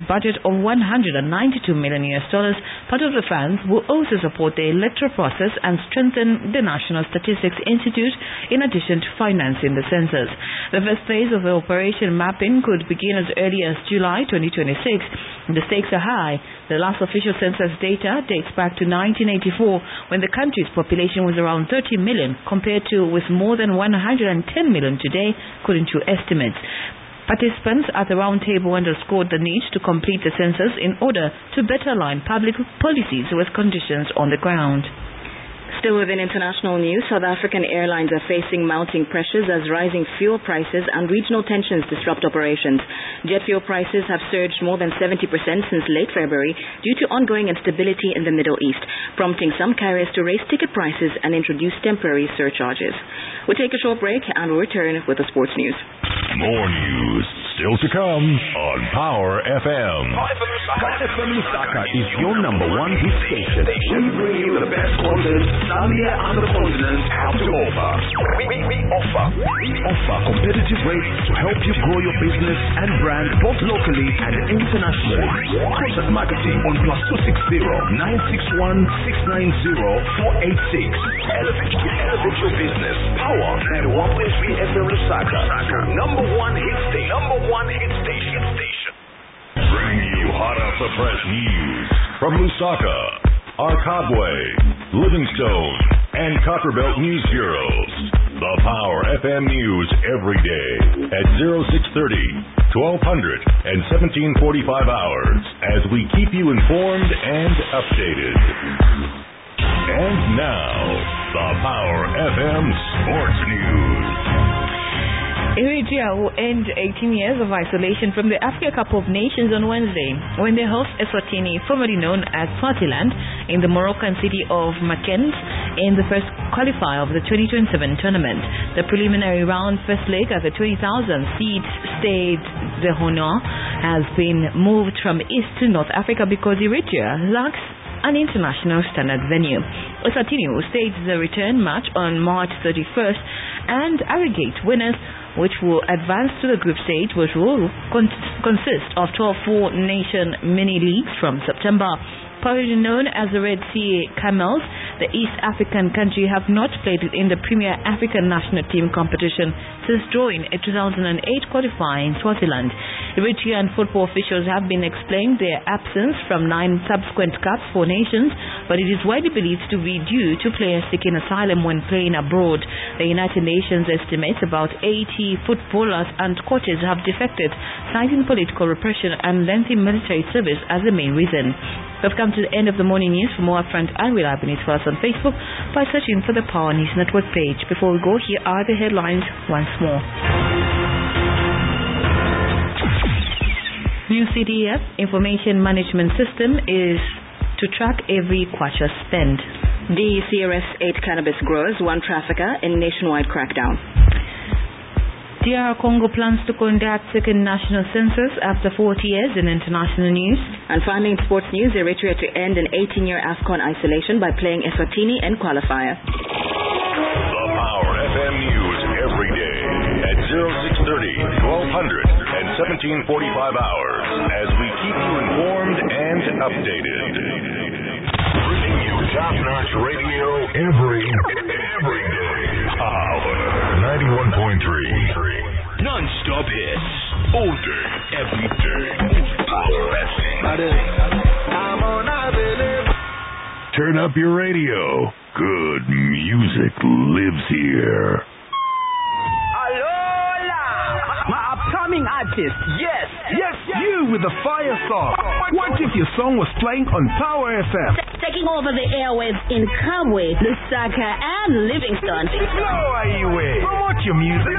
budget of $192 million. Part of the funds will also support the electoral process and strengthen the National Statistics Institute in addition to financing the census. The first phase of the operation mapping could begin as early as July 2026. The stakes are high. The last official census data dates back to 1984 when the country's population was around 30 million compared to with more than 110 million today, according to estimates. Participants at the roundtable underscored the need to complete the census in order to better align public policies with conditions on the ground. Still within international news, South African airlines are facing mounting pressures as rising fuel prices and regional tensions disrupt operations. Jet fuel prices have surged more than 70% since late February due to ongoing instability in the Middle East, prompting some carriers to raise ticket prices and introduce temporary surcharges. We'll take a short break and we'll return with the sports news. More news still to come on Power FM. Power FM Lusaka is your number one hit station. We bring you the best content Zambia and the continent have to offer. We offer competitive rates to help you grow your business and brand both locally and internationally. Contact marketing on +260 961 690 486. Elevate your business. Power 91.3 FM Lusaka. Number one hit station. Bringing you hot off the press news from Lusaka, Arkabwe, Livingstone, and Copperbelt News Bureaus. The Power FM News every day at 0630, 1200, and 1745 hours as we keep you informed and updated. And now, the Power FM Sports News. Eritrea will end 18 years of isolation from the Africa Cup of Nations on Wednesday when they host Eswatini, formerly known as Swaziland, in the Moroccan city of Makens in the first qualifier of the 2027 tournament. The preliminary round first leg at the 20,000 seat Stade de Honor has been moved from East to North Africa because Eritrea lacks an international standard venue. Eswatini will stage the return match on March 31st and aggregate winners, which will advance to the group stage, which will consist of 12 four-nation mini-leagues from September. Probably known as the Red Sea Camels, the East African country have not played in the Premier African National Team competition since drawing a 2008 qualifying in Swaziland. Eritrean football officials have been explaining their absence from 9 subsequent Cups for Nations, but it is widely believed to be due to players seeking asylum when playing abroad. The United Nations estimates about 80 footballers and coaches have defected, citing political repression and lengthy military service as the main reason. We've come to the end of the morning news. For more upfront and reliable news, for us on Facebook by searching for the Power News Network page. Before we go, here are the headlines once more. New CDF information management system is to track every kwacha spend. DEC arrests 8 cannabis growers, 1 trafficker in nationwide crackdown. DR Congo plans to conduct second national census after 40 years in international news. And finally, in sports news, Eritrea to end an 18-year AFCON isolation by playing Eswatini in qualifier. The Power FM News every day at 0630, 1200, and 1745 hours as we keep you informed and updated. Bringing you top-notch radio every day. Power 91.3. Non-stop hits all day, every day. Power FM. Turn up your radio. Good music lives here. My upcoming artist, yes, you with the fire song. What if your song was playing on Power FM? Taking over the airwaves in Kabwe, Lusaka, and Livingstone. Promote your music.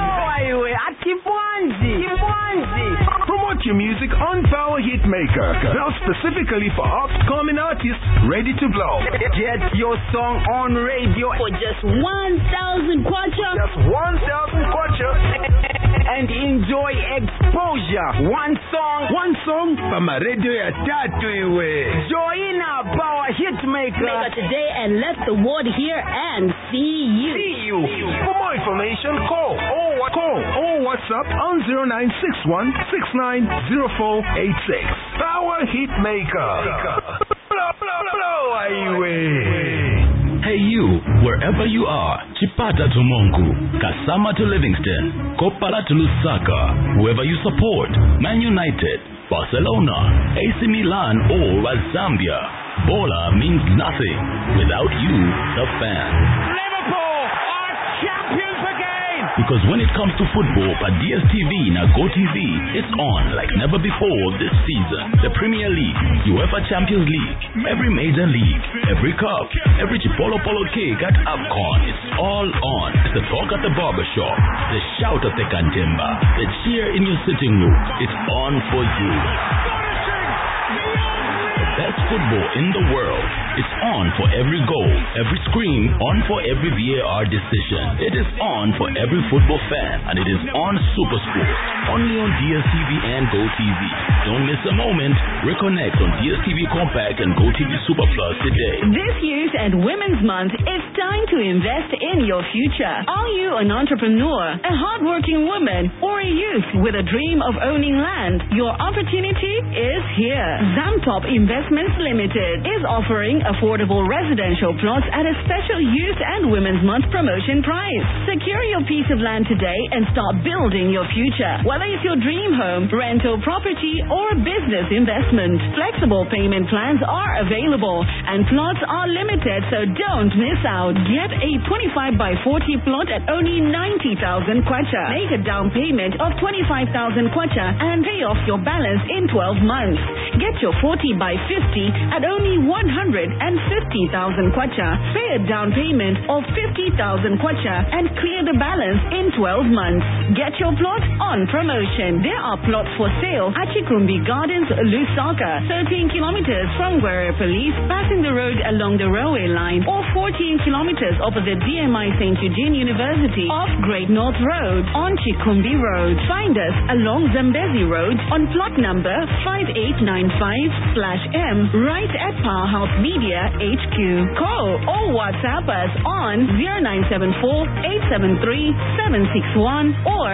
Promote your music on Power Hitmaker. Built specifically for upcoming artists ready to blow. Get your song on radio For just 1,000 kwacha. Just 1,000 kwacha. And enjoy exposure. One song from a radio ya tatu iwe. Join our Power Hitmaker. Make it today and let the world hear and see you. For more information, call or WhatsApp on 0961 690486. Power maker. Blow away. Hey you, wherever you are, Chipata to Mongu, Kasama to Livingston, Kopala to Lusaka, whoever you support, Man United, Barcelona, AC Milan or Zambia, Bola means nothing without you, the fan. Liverpool are champions again! Because when it comes to football at DSTV and GoTV, it's on like never before this season. The Premier League, UEFA Champions League, every major league, every cup, every Chipolo Polo cake at AFCON, it's all on. It's the talk at the barbershop, the shout at the cantimba, the cheer in your sitting room. It's on for you. Best football in the world. It's on for every goal, every scream, on for every VAR decision. It is on for every football fan, and it is on SuperSport, only on DSTV and GoTV. Don't miss a moment. Reconnect on DSTV Compact and GoTV Super Plus today. This Youth and Women's Month, it's time to invest in your future. Are you an entrepreneur, a hardworking woman, or a youth with a dream of owning land? Your opportunity is here. Zamtop Investments Limited is offering affordable residential plots at a special Youth and Women's Month promotion price. Secure your piece of land today and start building your future. Whether it's your dream home, rental property, or business investment, flexible payment plans are available and plots are limited, so don't miss out. Get a 25 by 40 plot at only 90,000 kwacha. Make a down payment of 25,000 kwacha and pay off your balance in 12 months. Get your 40 by 50 at only 150,000 kwacha. Pay a down payment of 50,000 kwacha and clear the balance in 12 months. Get your plot on promotion. There are plots for sale at Chikumbi Gardens, Lusaka, 13 kilometers from Guerrero Police, passing the road along the railway line, or 14 kilometers opposite DMI St. Eugene University off Great North Road on Chikumbi Road. Find us along Zambezi Road on plot number 5895/M right at Powerhouse Media HQ. Call or WhatsApp us on 0974-873-761 or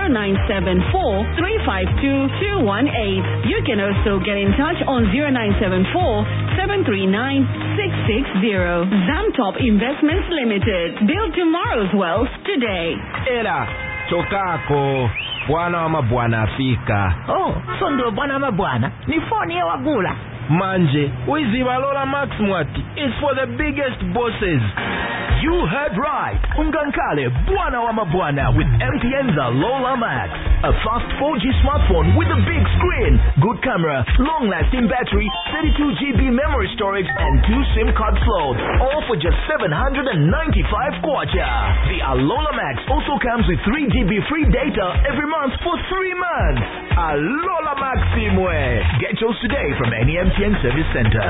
0974-352-218. You can also get in touch on 0974-739-660. Zamtop Investments Limited. Build tomorrow's wealth today. Era, chokako. Bwana wa mabwana fika. Oh, so ndo bwana mabwana. Ni phone ya wagula. Manje, wizi walola Max Mwati. It's for the biggest bosses. You heard right. Ungankale Bwana wa Mabwana with MTN's Lola Max. A fast 4G smartphone with a big screen, good camera, long-lasting battery, 32GB memory storage, and 2 SIM card slots. All for just 795 kwacha. The Alola Max also comes with 3GB free data every month for 3 months. Alola Maximwe. Get yours today from any MTN service center.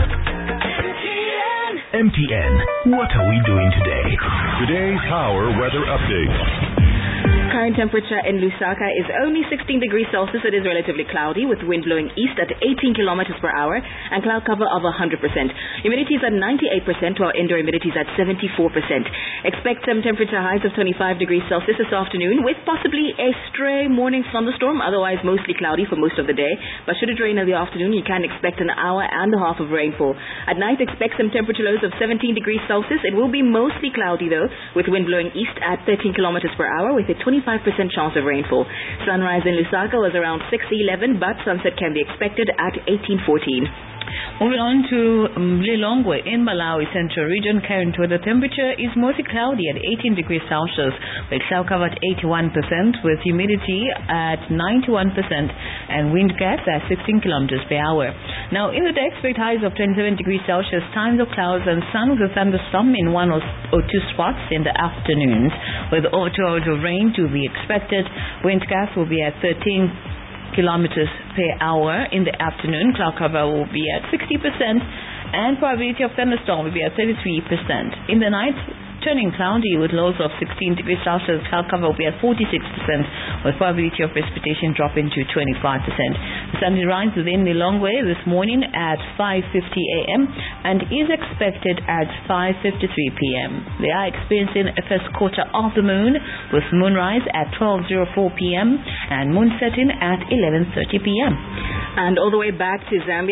MTN, what are we doing today? Today's Power Weather Update. Current temperature in Lusaka is only 16 degrees Celsius. It is relatively cloudy with wind blowing east at 18 kilometers per hour and cloud cover of 100%. Humidity is at 98% while indoor humidity is at 74%. Expect some temperature highs of 25 degrees Celsius this afternoon with possibly a stray morning thunderstorm, otherwise mostly cloudy for most of the day. But should it rain in the afternoon, you can expect an hour and a half of rainfall. At night, expect some temperature lows of 17 degrees Celsius. It will be mostly cloudy though, with wind blowing east at 13 kilometers per hour with a 25% chance of rainfall. Sunrise in Lusaka was around 6:11, but sunset can be expected at 18:14. Moving on to Lilongwe in Malawi Central Region, current weather temperature is mostly cloudy at 18 degrees Celsius, with cloud cover at 81%, with humidity at 91% and wind gusts at 16 kilometers per hour. Now in the day, expect highs of 27 degrees Celsius, times of clouds and sun with a thunderstorm in 1 or 2 spots in the afternoons, with 2 hours of rain to be expected. Wind gusts will be at 13 kilometers per hour in the afternoon. Cloud cover will be at 60% and probability of thunderstorm will be at 33%. In the night, turning cloudy with lows of 16 degrees Celsius. Cloud cover will be at 46% with probability of precipitation dropping to 25%. The sun will rise within Lilongwe this morning at 5:50 a.m. and is expected at 5:53 p.m. They are experiencing a first quarter of the moon with moonrise at 12:04 p.m. and moon setting at 11:30 p.m. And all the way back to Zambia.